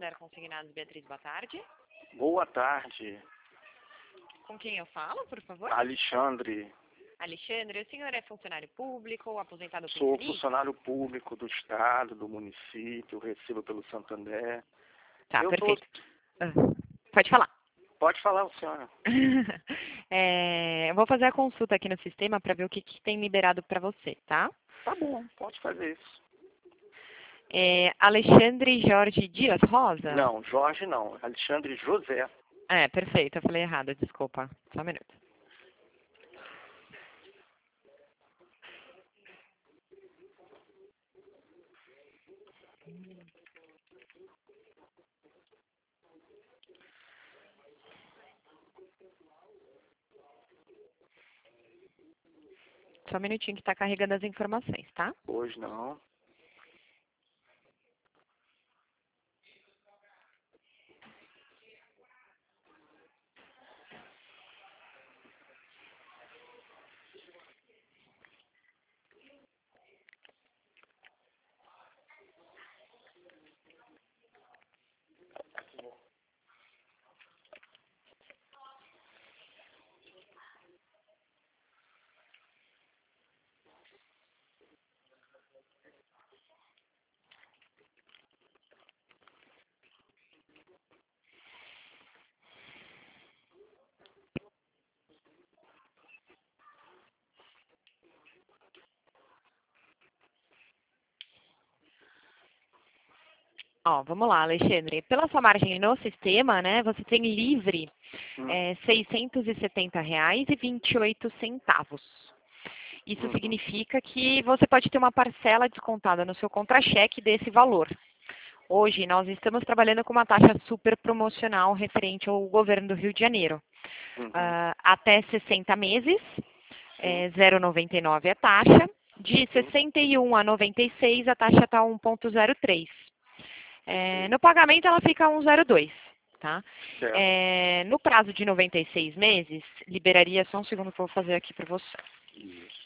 Santander Consignados, Beatriz, boa tarde. Boa tarde. Com quem eu falo, por favor? Alexandre. Alexandre, o senhor é funcionário público ou aposentado Sou pensionista? funcionário público do Estado, do município, recebo pelo Santander. Tá, Eu perfeito. Pode falar. Pode falar, senhora. Eu vou fazer a consulta aqui no sistema para ver o que tem liberado para você, tá? Tá bom, pode fazer isso. Alexandre Jorge Dias Rosa? Não, Jorge não. Alexandre José. Perfeito, eu falei errado, desculpa. Só um minuto. Só um minutinho que está carregando as informações, tá? Hoje não. Vamos lá, Alexandre. Pela sua margem no sistema, né, você tem livre R$ 670,28. Isso significa que você pode ter uma parcela descontada no seu contra-cheque desse valor. Hoje, nós estamos trabalhando com uma taxa super promocional referente ao governo do Rio de Janeiro. Até 60 meses, 0,99 a taxa. De 61 a 96, a taxa está 1,03. No pagamento, ela fica 1,02. Tá? No prazo de 96 meses, liberaria, só um segundo que eu vou fazer aqui para você. Isso.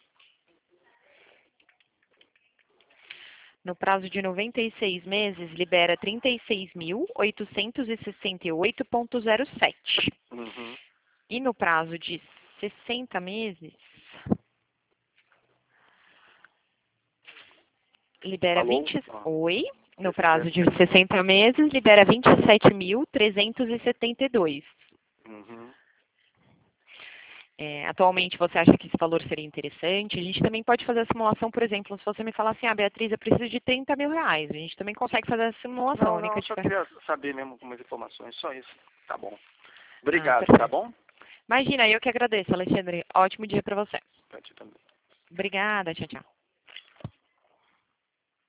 No prazo de 96 meses, libera 36.868,07. E no prazo de 60 meses, libera no prazo de 60 meses, libera 27.372. Atualmente, você acha que esse valor seria interessante? A gente também pode fazer a simulação, por exemplo, se você me falar assim, Beatriz, eu preciso de R$ 30 mil. A gente também consegue fazer a simulação. Não, só queria saber mesmo algumas informações, só isso. Tá bom. Obrigado, tá bom? Imagina, eu que agradeço, Alexandre. Ótimo dia para você. Pra ti também. Obrigada, tchau, tchau.